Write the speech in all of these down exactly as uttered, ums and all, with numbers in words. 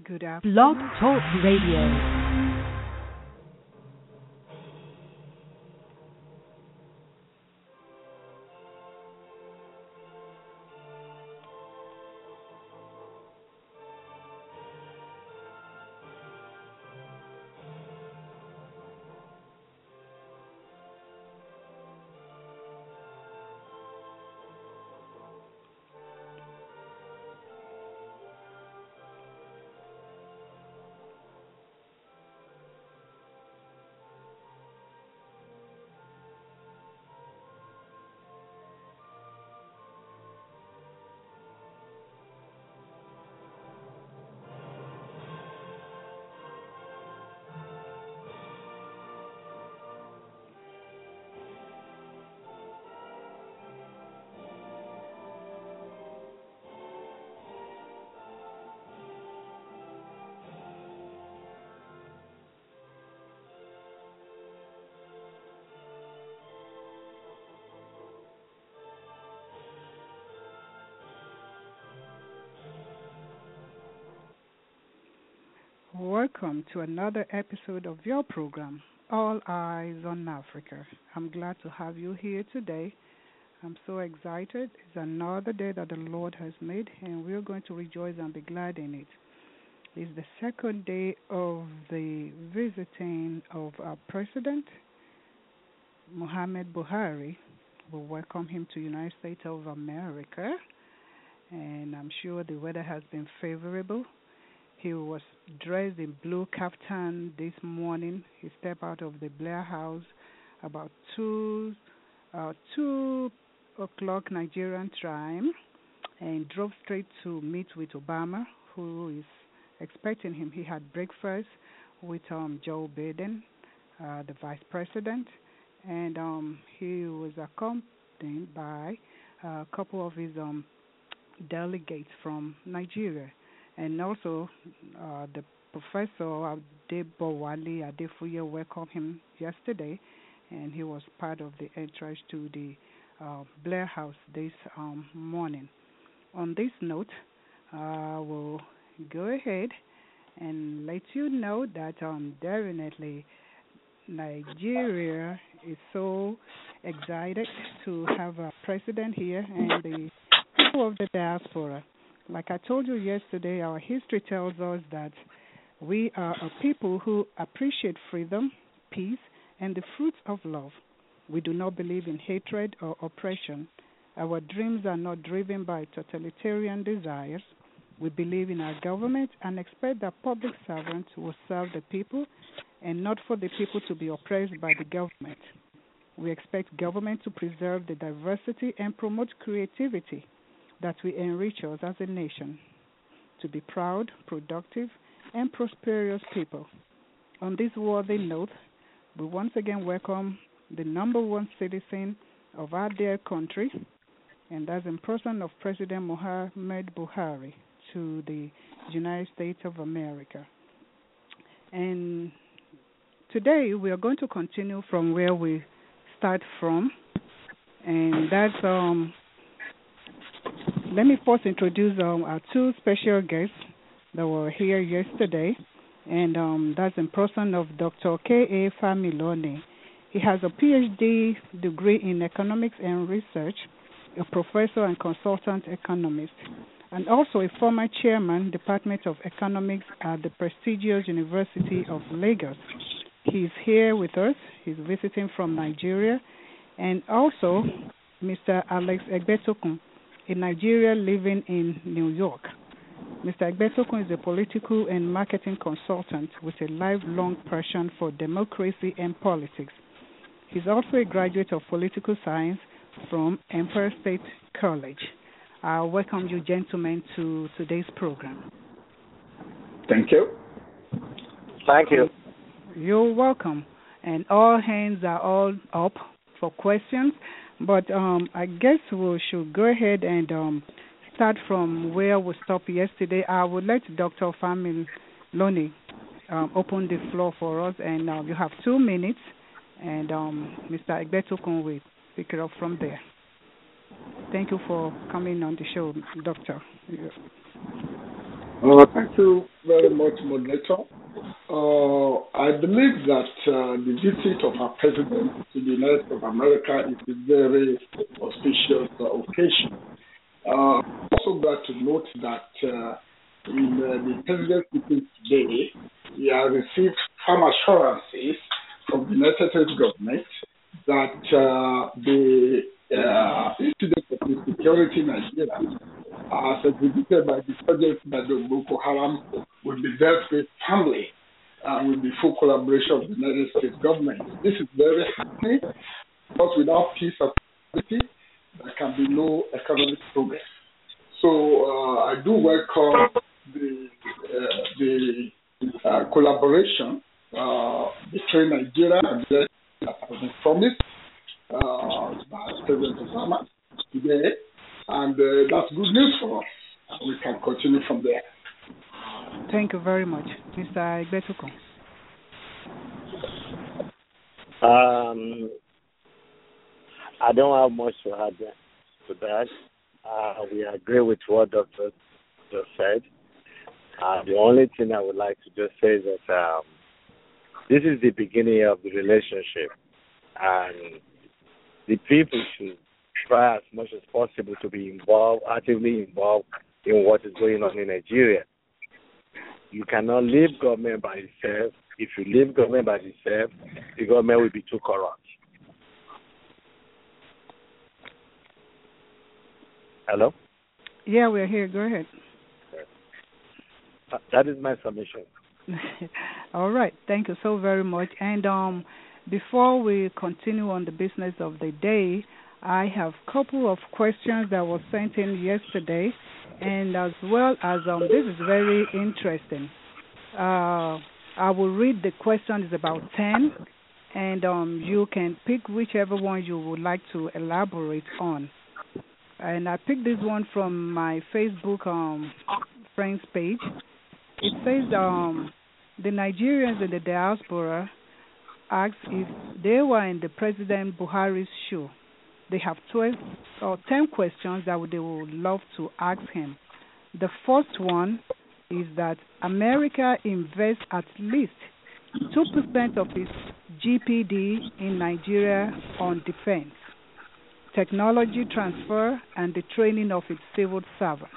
Good Blog afternoon. Talk Radio. Welcome to another episode of your program, All Eyes on Africa. I'm glad to have you here today. I'm so excited. It's another day that the Lord has made, and we're going to rejoice and be glad in it. It's the second day of the visiting of our President, Muhammad Buhari. We welcome him to the United States of America, and I'm sure the weather has been favorable. He was dressed in blue kaftan this morning. He stepped out of the Blair House about two uh, two o'clock Nigerian time and drove straight to meet with Obama, who is expecting him. He had breakfast with um, Joe Biden, uh, the vice president, and um, he was accompanied by a couple of his um, delegates from Nigeria. And also, uh, the professor Adebowale Adefuye welcomed him yesterday, and he was part of the entrance to the uh, Blair House this um, morning. On this note, uh, we'll go ahead and let you know that um, definitely Nigeria is so excited to have a president here, and the people of the diaspora. Like I told you yesterday, our history tells us that we are a people who appreciate freedom, peace, and the fruits of love. We do not believe in hatred or oppression. Our dreams are not driven by totalitarian desires. We believe in our government and expect that public servants will serve the people and not for the people to be oppressed by the government. We expect government to preserve the diversity and promote creativity that will enrich us as a nation, to be proud, productive, and prosperous people. On this worthy note, we once again welcome the number one citizen of our dear country, and that's in person of President Muhammad Buhari, to the United States of America. And today we are going to continue from where we start from, and that's um. Let me first introduce um, our two special guests that were here yesterday, and um, that's in person of Doctor K A Familoni. He has a P H D degree in economics and research, a professor and consultant economist, and also a former chairman, Department of Economics at the prestigious University of Lagos. He's here with us. He's visiting from Nigeria, and also Mister Alex Egbetokun, a Nigerian living in New York. Mister Egbetokun is a political and marketing consultant with a lifelong passion for democracy and politics. He's also a graduate of political science from Empire State College. I welcome you, gentlemen, to today's program. Thank you. Thank you. You're welcome. And all hands are all up for questions. But um, I guess we should go ahead and um, start from where we stopped yesterday. I would let Doctor Familoni um, open the floor for us, and uh, you have two minutes, and um, Mister Egbetokun will pick it up from there. Thank you for coming on the show, Doctor. Uh, thank you very much, moderator. Uh, I believe that uh, the visit of our president to the United States of America is a very auspicious uh, occasion. Uh, also glad to note that uh, in uh, the president's meeting today, he has received firm assurances from the United States government that uh, the uh, incident of insecurity in Nigeria, as exhibited by the project by the Boko Haram, will be dealt with firmly and with the full collaboration of the United States government. This is very happening because without peace and stability, there can be no economic progress. So uh, I do welcome the uh, the uh, collaboration uh, between Nigeria and the that has been promised uh, by President Obama today, and uh, that's good news for us. We can continue from there. Thank you very much, Mister Igbetuko. Um, I don't have much to add to that. Uh, we agree with what Doctor just said. Uh, the only thing I would like to just say is that um, this is the beginning of the relationship, and the people should try as much as possible to be involved, actively involved in what is going on in Nigeria. You cannot leave government by itself. If you leave government by itself, the government will be too corrupt. Hello? Yeah, we're here. Go ahead. Uh, that is my submission. All right. Thank you so very much. And um, before we continue on the business of the day, I have a couple of questions that were sent in yesterday, and as well as um, this is very interesting. Uh, I will read the question. It's about ten, and um, you can pick whichever one you would like to elaborate on. And I picked this one from my Facebook um, friends page. It says um, the Nigerians in the diaspora asked if they were in the President Buhari's shoe. They have twelve or ten questions that they would love to ask him. The first one is that America invests at least two percent of its G D P in Nigeria on defense, technology transfer, and the training of its civil servants.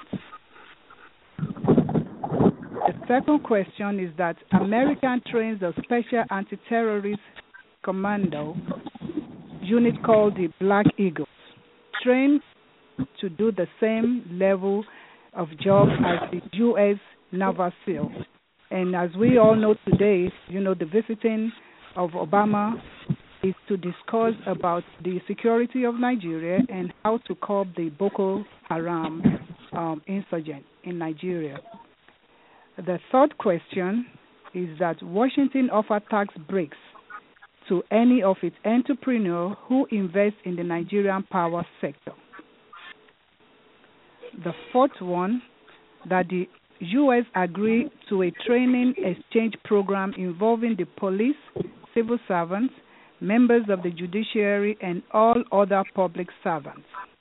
The second question is that America trains a special anti-terrorist commando unit called the Black Eagles, trained to do the same level of job as the U S Naval SEAL. And as we all know today, you know, the visiting of Obama is to discuss about the security of Nigeria and how to curb the Boko Haram um, insurgent in Nigeria. The third question is that Washington offered tax breaks to any of its entrepreneurs who invest in the Nigerian power sector. The fourth one, that the U S agreed to a training exchange program involving the police, civil servants, members of the judiciary, and all other public servants.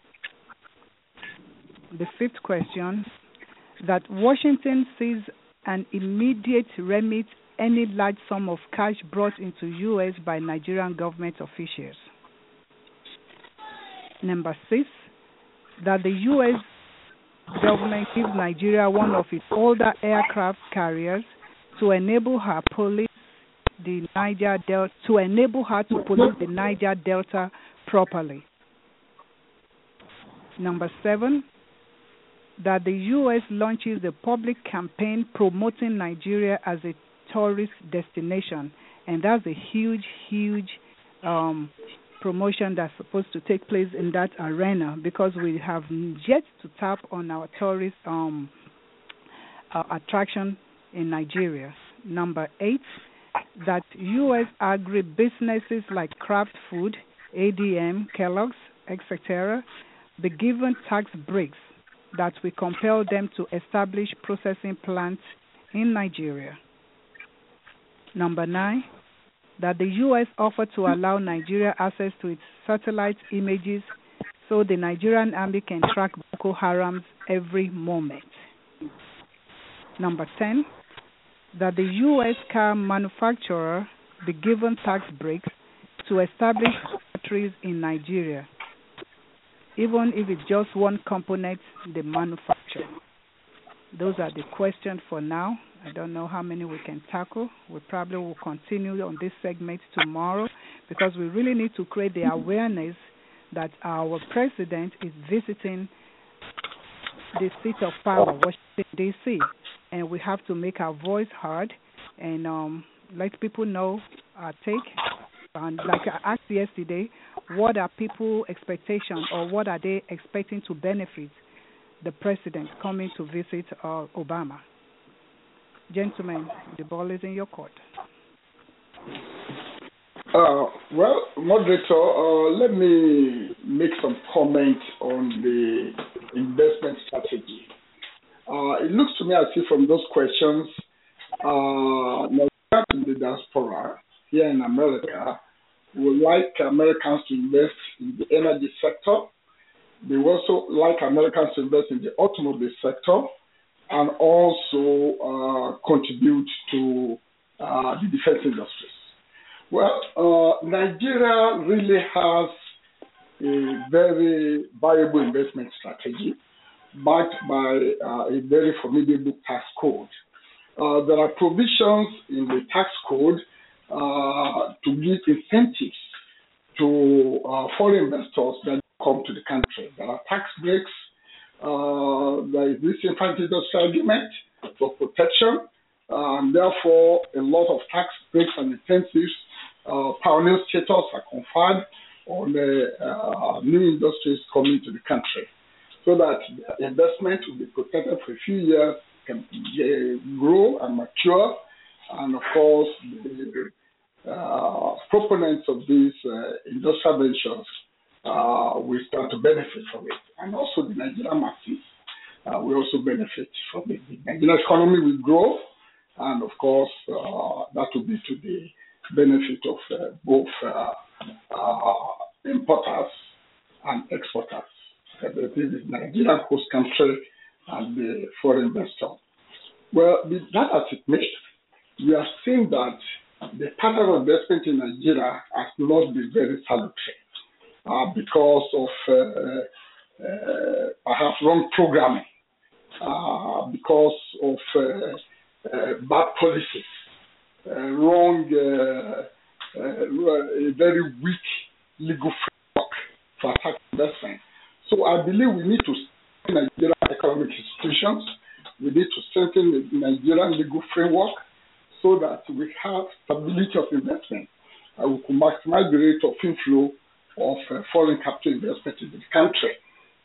The fifth question, that Washington sees an immediate remit any large sum of cash brought into U S by Nigerian government officials. Number six, that the U S government gives Nigeria one of its older aircraft carriers to enable her police the Niger Delta to enable her to police the Niger Delta properly. Number seven, that the U S launches a public campaign promoting Nigeria as a tourist destination, and that's a huge, huge um, promotion that's supposed to take place in that arena, because we have yet to tap on our tourist um, uh, attraction in Nigeria. Number eight, that U S agri-businesses like Kraft Food, A D M, Kellogg's, et cetera, be given tax breaks that will compel them to establish processing plants in Nigeria. Number nine, that the U S offered to allow Nigeria access to its satellite images so the Nigerian army can track Boko Haram every moment. Number ten, that the U S car manufacturer be given tax breaks to establish factories in Nigeria, even if it's just one component they manufacture. Those are the questions for now. I don't know how many we can tackle. We probably will continue on this segment tomorrow because we really need to create the awareness that our president is visiting the seat of power, Washington, D C, and we have to make our voice heard and um, let people know our take. And like I asked yesterday, what are people's expectations or what are they expecting to benefit the president coming to visit uh, Obama? Gentlemen, the ball is in your court. Uh, well, moderator, uh, let me make some comments on the investment strategy. Uh, it looks to me as if from those questions, uh, Nigerians in the diaspora here in America would like Americans to invest in the energy sector. They also like Americans to invest in the automobile sector and also uh, contribute to uh, the defense industries. Well, uh, Nigeria really has a very viable investment strategy backed by uh, a very formidable tax code. Uh, there are provisions in the tax code uh, to give incentives to uh, foreign investors that come to the country. There are tax breaks. Uh, there is this infant industrial agreement for protection, uh, and therefore a lot of tax breaks and incentives, uh, pioneer status are conferred on the uh, new industries coming to the country, so that the investment will be protected for a few years, can uh, grow and mature, and of course the uh, proponents of these uh, industrial ventures uh, will start to benefit from it, and also the Nigerian masses uh, will also benefit from it. The Nigerian economy will grow, and of course uh, that will be to the benefit of uh, both uh, uh, importers and exporters. This is Nigerian host country and the foreign investor. Well, that as it may, we are seeing that the pattern of investment in Nigeria has not been very salutary uh, because of uh, uh, perhaps wrong programming, uh, because of uh, uh, bad policies, uh, wrong, uh, uh, a very weak legal framework for tax investment. So I believe we need to strengthen Nigerian economic institutions. We need to strengthen the Nigerian legal framework so that we have stability of investment and we can maximize the rate of inflow of uh, foreign capital investment in the country.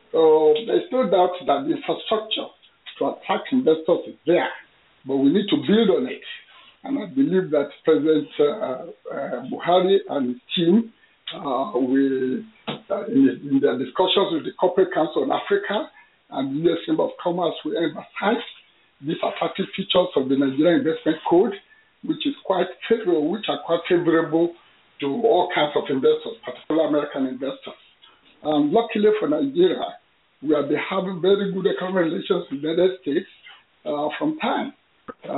So there's no doubt that the infrastructure to attract investors is there, but we need to build on it. And I believe that President uh, uh, Buhari and his team uh, will, uh, in, in their discussions with the Corporate Council on Africa and the U S Chamber of Commerce, will emphasize these attractive features of the Nigerian Investment Code, which is quite favorable, which are quite favorable to all kinds of investors, particularly American investors. And luckily for Nigeria, we have been having very good economic relations with the United States uh, from time. Uh,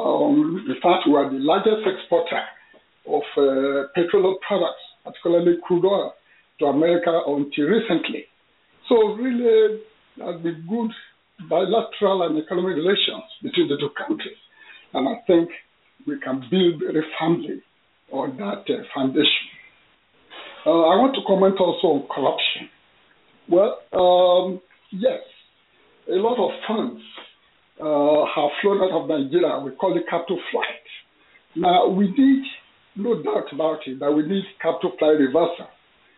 um, in fact, we are the largest exporter of uh, petroleum products, particularly crude oil, to America until recently. So really, there's been good bilateral and economic relations between the two countries. And I think we can build very firmly on that uh, foundation. Uh, I want to comment also on corruption. Well, um, yes, a lot of funds uh, have flown out of Nigeria. We call it capital flight. Now, we need, no doubt about it, that we need capital flight reversal.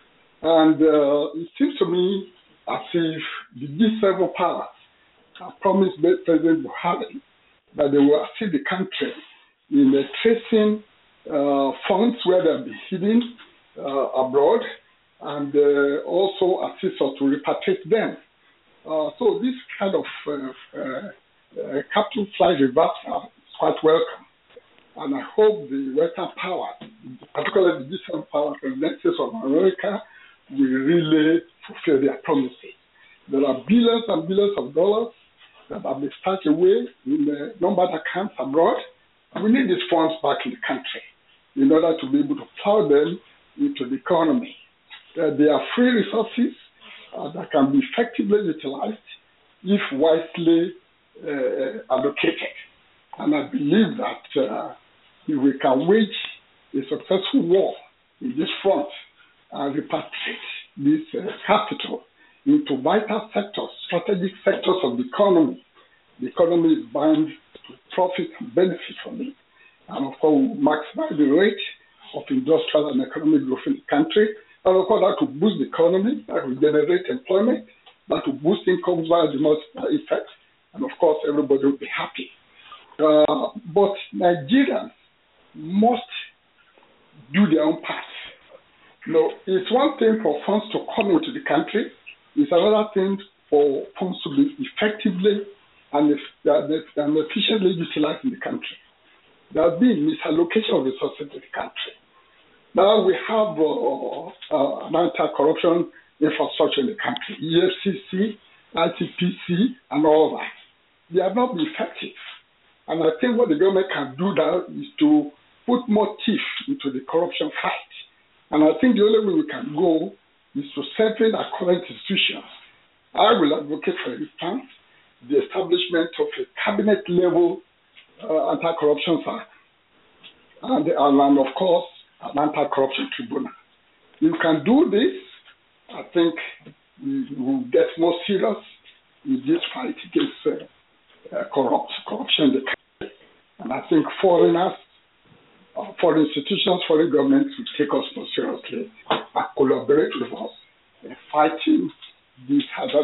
And uh, it seems to me as if the G seven powers have promised President Buhari that they will assist the country in uh, tracing uh, funds where they've been hidden uh, abroad, and uh, also assist us to repatriate them. Uh, so this kind of uh, uh, capital flight reversal is quite welcome. And I hope the Western powers, particularly the G seven powers and the United States of America, will really fulfill their promises. There are billions and billions of dollars that have been stashed away in the number of accounts abroad. And we need these funds back in the country in order to be able to plow them into the economy. Uh, they are free resources uh, that can be effectively utilized if wisely uh, allocated. And I believe that uh, if we can wage a successful war in this front and repatriate this uh, capital into vital sectors, strategic sectors of the economy, the economy is bound to profit and benefit from it. And of course, we maximize the rate of industrial and economic growth in the country. And of course, that will boost the economy, that will generate employment, that will boost incomes via the multiplier effect. And of course, everybody will be happy. Uh, but Nigerians must do their own part. You know, it's one thing for funds to come into the country. It's another thing for funds to be effectively and, and efficiently utilized in the country. There has been misallocation of resources in the country. Now we have uh, uh, an anti-corruption infrastructure in the country, E F C C, I T P C, and all that. They have not been effective. And I think what the government can do now is to put more teeth into the corruption fight. And I think the only way we can go is to strengthen our current institutions. I will advocate, for instance, the establishment of a cabinet-level uh, anti-corruption act, and, and of course, an anti-corruption tribunal. You can do this. I think we will get more serious in this fight against uh, uh, corrupt, corruption in the country. And I think foreigners, uh, foreign institutions, foreign governments will take us more seriously and collaborate with us in fighting this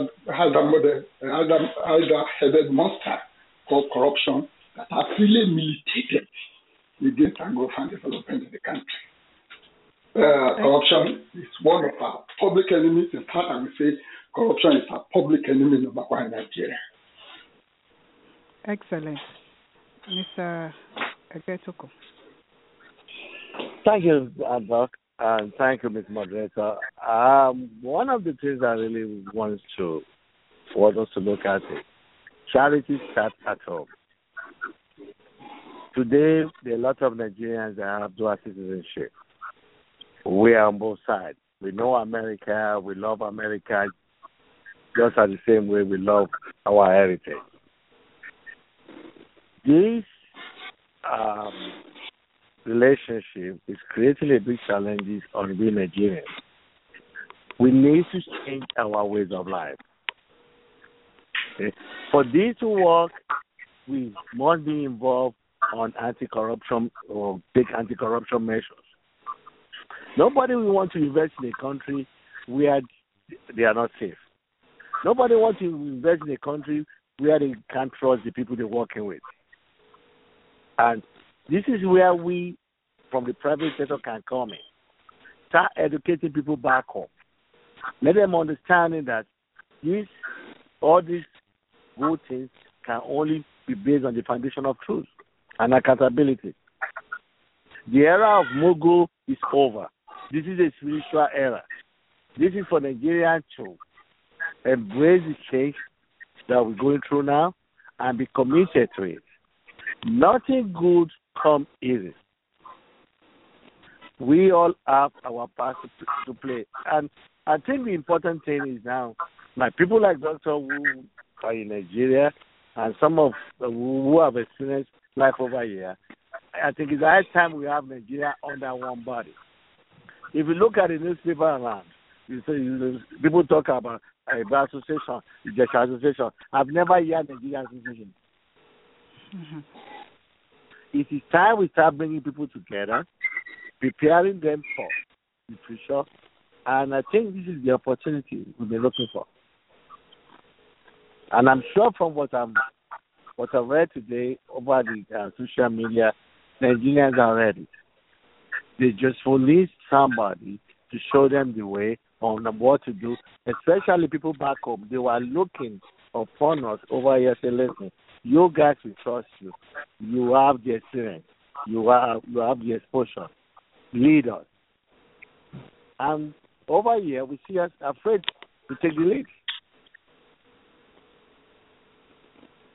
either-headed monster called corruption that has really militated against our growth and development in the country. Uh, corruption is one of our public enemies. In fact, I would say corruption is our public enemy number one in Nigeria. Excellent. Mister Egetoko. Thank you, Doc, and thank you, Miz Moderator. Um, one of the things I really want to want us to look at is charity starts at home. Today, there are a lot of Nigerians that have dual citizenship. We are on both sides. We know America. We love America just as the same way we love our heritage. This um, relationship is creating a big challenges on we Nigerians. We need to change our ways of life. Okay? For this to work, we must be involved on anti-corruption or big anti-corruption measures. Nobody will want to invest in a country where they are not safe. Nobody wants to invest in a country where they can't trust the people they're working with. And this is where we, from the private sector, can come in. Start educating people back home. Let them understand that this, all these good things can only be based on the foundation of truth and accountability. The era of Mugu is over. This is a spiritual era. This is for Nigerians to embrace the change that we're going through now and be committed to it. Nothing good comes easy. We all have our part to, to play. And I think the important thing is now, like people like Doctor who are in Nigeria and some of uh, who have experienced life over here, I think it's high time we have Nigeria under one body. If you look at the newspaper around, you see, you, people talk about a uh, association, the association. I've never heard Nigeria association. Mm-hmm. It is time we start bringing people together, preparing them for the future, and I think this is the opportunity we've been looking for. And I'm sure from what I'm what I've read today over the uh, social media, Nigerians are ready. They just will need somebody to show them the way on what to do, especially people back home. They were looking upon us over here saying, listen, you guys will trust you. You have the experience. You have, you have the exposure. Lead us. And over here, we see us afraid to take the lead.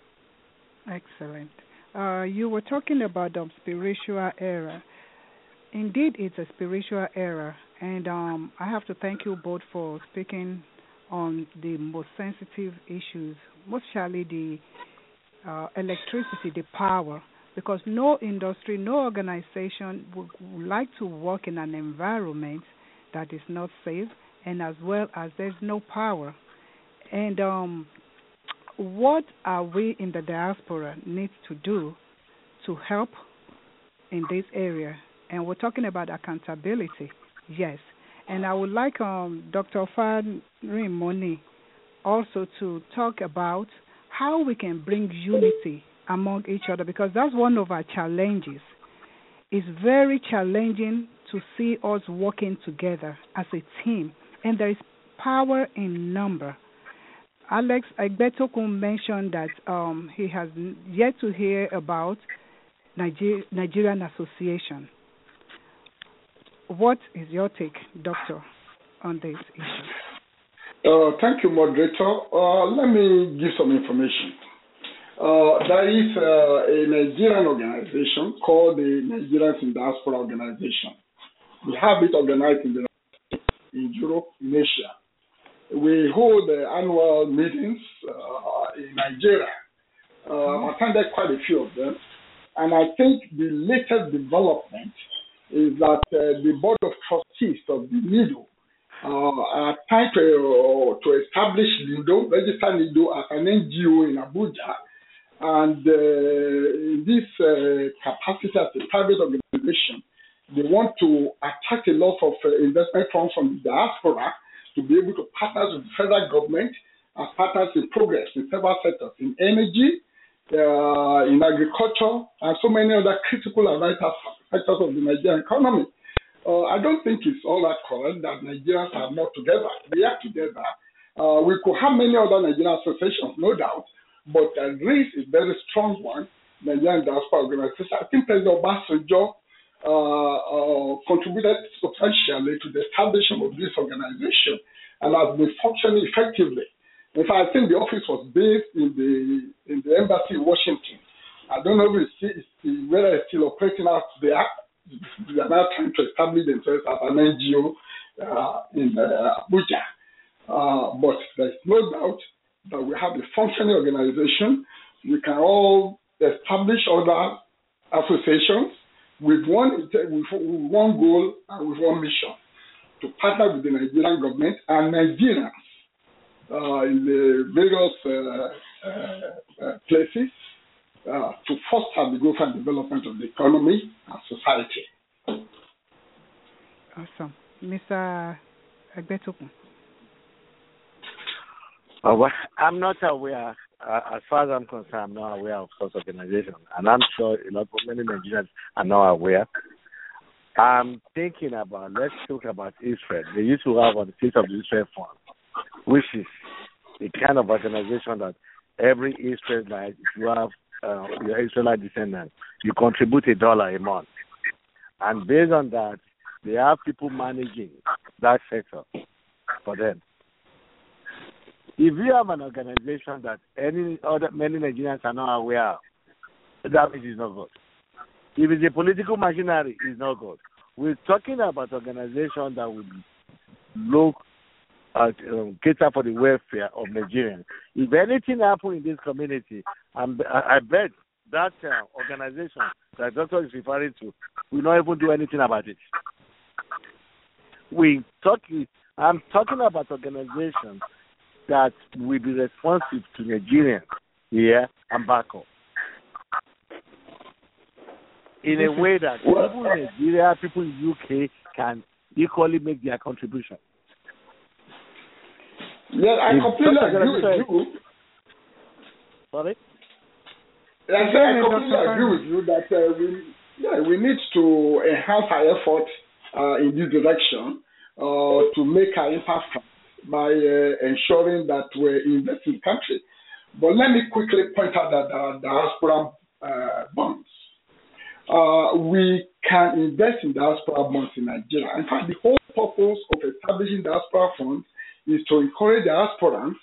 Excellent. Uh, you were talking about the spiritual era. Indeed, it's a spiritual era, and um, I have to thank you both for speaking on the most sensitive issues, mostly the uh, electricity, the power, because no industry, no organization would, would like to work in an environment that is not safe, and as well as there's no power. And um, what are we in the diaspora need to do to help in this area? And we're talking about accountability, yes. And I would like um, Doctor Fadri Moni also to talk about how we can bring unity among each other, because that's one of our challenges. It's very challenging to see us working together as a team, and there is power in number. Alex Egbetokun mentioned that um, he has yet to hear about Niger- Nigerian Association. What is your take, Doctor, on this issue? Uh, thank you, moderator. Uh, let me give some information. Uh, there is uh, a Nigerian organization called the Nigerians in Diaspora Organization. We have it organized in, the, in Europe, in Asia. We hold uh, annual meetings uh, in Nigeria. Uh, I've attended quite a few of them. And I think the latest development is that uh, the Board of Trustees of the NIDO uh, are trying to, uh, to establish NIDO, register NIDO as an N G O in Abuja. And uh, in this uh, capacity as a private organization, they want to attract a lot of uh, investment funds from the diaspora to be able to partner with the federal government as partners in progress in several sectors, in energy, uh, in agriculture, and so many other critical and vital sectors of the Nigerian economy. Uh, I don't think it's all that correct that Nigerians are not together. We are together. Uh, we could have many other Nigerian associations, no doubt, but uh, Greece is a very strong one, Nigerian Diaspora Organization. I think President Obasanjo uh, uh, contributed substantially to the establishment of this organization and has been functioning effectively. In fact, I think the office was based in the in the embassy in Washington. I don't know if it's, it's, whether it's still operating out there. They are now trying to establish themselves as an N G O uh, in uh, Abuja. Uh, but there's no doubt that we have a functioning organization. We can all establish other associations with one, with one goal and with one mission, to partner with the Nigerian government and Nigerians uh, in the various uh, uh, uh, places uh, to foster the growth and development of the economy and society. Awesome. Mister Egbetokun. Uh, well, I'm not aware, uh, as far as I'm concerned, I'm not aware of such organization, and I'm sure a lot of many Nigerians are not aware. I'm thinking about, let's talk about Israel. They used to have on the State of Israel Fund, which is the kind of organization that every Israelite, if you have uh, your Israelite descendants, you contribute a dollar a month. And based on that, they have people managing that sector for them. If you have an organization that any other many Nigerians are not aware of, that means it's not good. If it's a political machinery, it's not good. We're talking about organizations that will look at um, cater for the welfare of Nigerians. If anything happens in this community, I'm, I, I bet that uh, organization that Doctor is referring to will not even do anything about it. We talking. I'm talking about organizations that will be responsive to Nigerians here and back home, in a way that people in Nigeria, people in U K can equally make their contribution. Yeah, I if completely agree with you. Sorry? I, I completely agree with you that uh, we, yeah, we need to enhance our effort uh, in this direction uh, to make our impact by uh, ensuring that we invest in the country. But let me quickly point out that uh, diaspora uh, bonds. Uh, we can invest in diaspora bonds in Nigeria. In fact, the whole purpose of establishing diaspora funds is to encourage diasporans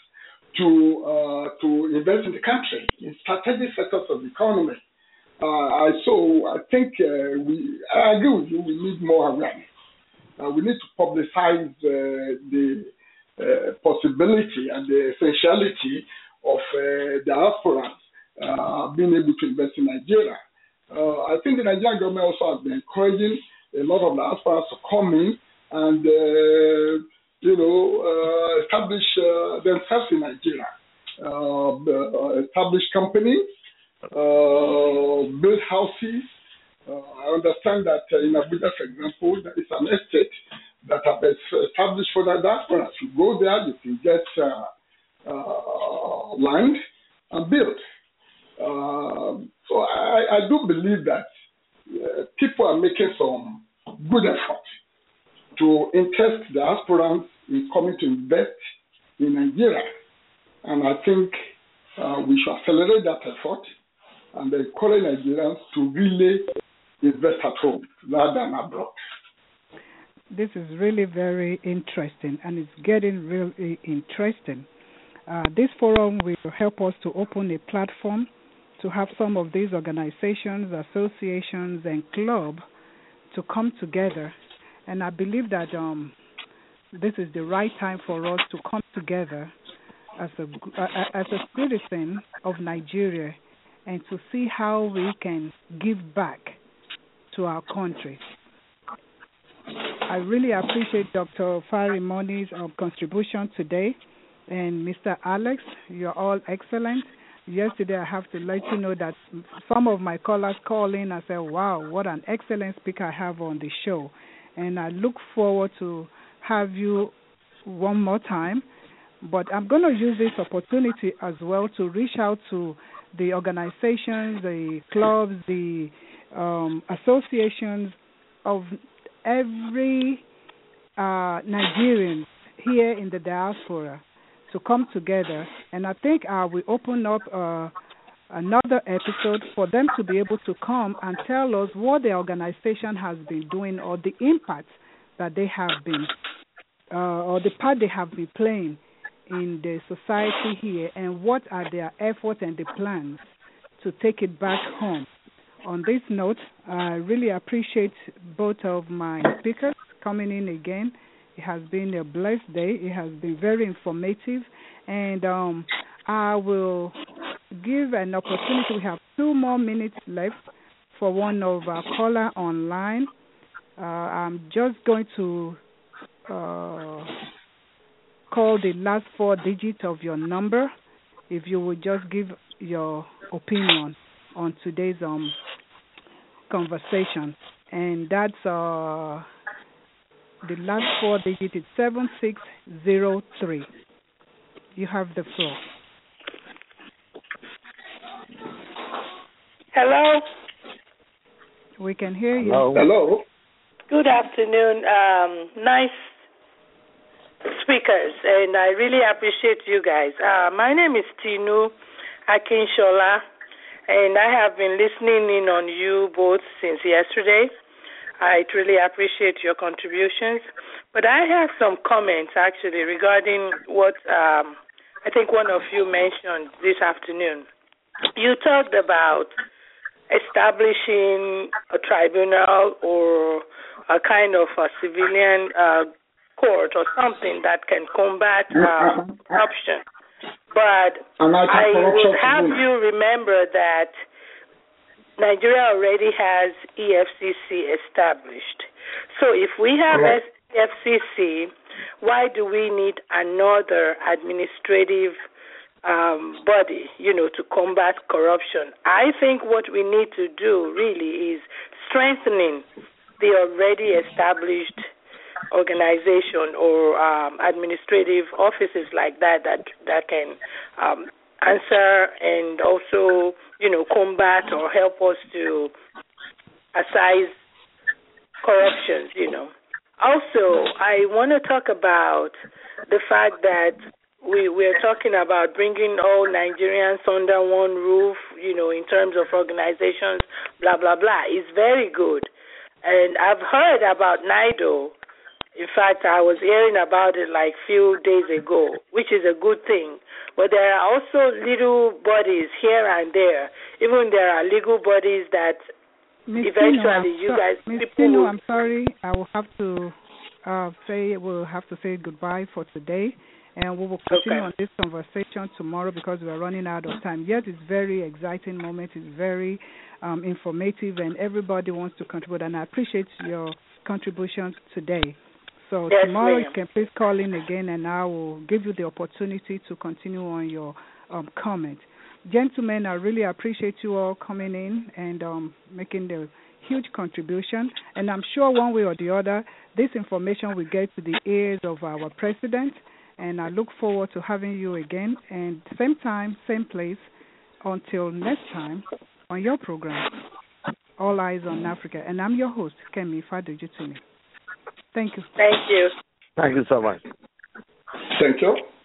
to uh, to invest in the country in strategic sectors of the economy. Uh, so I think uh, we, I agree with you, we need more awareness. Uh, we need to publicize uh, the uh, possibility and the essentiality of uh, diasporans uh, being able to invest in Nigeria. Uh, I think the Nigerian government also has been encouraging a lot of diasporans to come in and, uh, you know, uh, establish uh, themselves in Nigeria, uh, establish companies, uh, build houses. Uh, I understand that uh, in Abuja, for example, there is an estate that has been established for the diaspora. You go there, you can get uh, uh, land and build. Uh, so I, I do believe that uh, people are making some good effort to interest diasporans in coming to invest in Nigeria. And I think uh, we should accelerate that effort and encourage Nigerians to really invest at home rather than abroad. This is really very interesting, and it's getting really interesting. Uh, this forum will help us to open a platform to have some of these organizations, associations, and clubs to come together. And I believe that um, this is the right time for us to come together as a, as a citizen of Nigeria and to see how we can give back to our country. I really appreciate Doctor Farimoni's uh, contribution today, and Mister Alex, you're all excellent. Yesterday, I have to let you know that some of my callers call in and say, wow, what an excellent speaker I have on the show. And I look forward to have you one more time. But I'm going to use this opportunity as well to reach out to the organizations, the clubs, the um, associations of every uh, Nigerian here in the diaspora to come together. And I think uh, we open up uh, another episode for them to be able to come and tell us what the organization has been doing or the impact that they have been, uh, or the part they have been playing in the society here, and what are their efforts and the plans to take it back home. On this note, I really appreciate both of my speakers coming in again. It has been a blessed day. It has been very informative. And um, I will give an opportunity. We have two more minutes left for one of our caller online. Uh, I'm just going to uh, call the last four digits of your number. If you would just give your opinion on today's um, conversation. And that's uh, the last four digits is seven six zero three. You have the floor. Hello? We can hear you. Hello. Hello. Good afternoon. Um, nice speakers, and I really appreciate you guys. Uh, my name is Tinu Akinshola, and I have been listening in on you both since yesterday. I truly appreciate your contributions. But I have some comments, actually, regarding what um, I think one of you mentioned this afternoon. You talked about establishing a tribunal or a kind of a civilian uh, court or something that can combat uh, corruption. But I would have you remember that Nigeria already has E F C C established. So if we have E F C C, why do we need another administrative um, body, you know, to combat corruption? I think what we need to do really is strengthening the already established organization or um, administrative offices like that that, that can um, answer and also, you know, combat or help us to assess corruptions, you know. Also, I want to talk about the fact that we, we're talking about bringing all Nigerians under one roof, you know, in terms of organizations, blah, blah, blah. It's very good. And I've heard about NIDO. In fact, I was hearing about it like few days ago, which is a good thing. But there are also little bodies here and there. Even there are legal bodies that Miz eventually Tino, you guys so, Miz people Tino, will... I'm sorry. I will have to uh, say we'll have to say goodbye for today, and we will continue okay. on this conversation tomorrow because we are running out of time. Yes, it's very exciting moment. It's very um, informative, and everybody wants to contribute. And I appreciate your contributions today. So yes, tomorrow ma'am. you can please call in again, and I will give you the opportunity to continue on your um, comment. Gentlemen, I really appreciate you all coming in and um, making the huge contribution. And I'm sure one way or the other, this information will get to the ears of our president. And I look forward to having you again. And same time, same place. Until next time on your program, All Eyes on Africa. And I'm your host, Kemi Fadoju-Tumi. Thank you. Thank you. Thank you so much. Thank you.